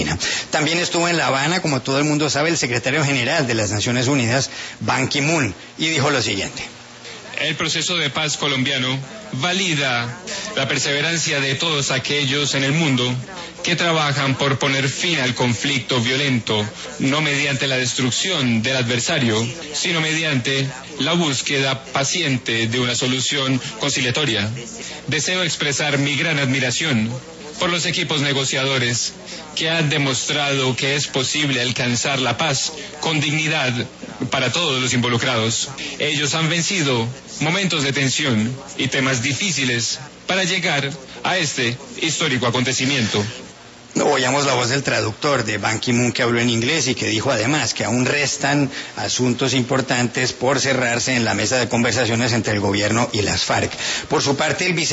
Argentina. También estuvo en La Habana, como todo el mundo sabe, el secretario general de las Naciones Unidas, Ban Ki-moon, y dijo lo siguiente. El proceso de paz colombiano valida la perseverancia de todos aquellos en el mundo que trabajan por poner fin al conflicto violento, no mediante la destrucción del adversario, sino mediante la búsqueda paciente de una solución conciliatoria. Deseo expresar mi gran admiración por los equipos negociadores que han demostrado que es posible alcanzar la paz con dignidad para todos los involucrados. Ellos han vencido momentos de tensión y temas difíciles para llegar a este histórico acontecimiento. Oíamos la voz del traductor de Ban Ki-moon, que habló en inglés y que dijo además que aún restan asuntos importantes por cerrarse en la mesa de conversaciones entre el gobierno y las FARC. Por su parte, el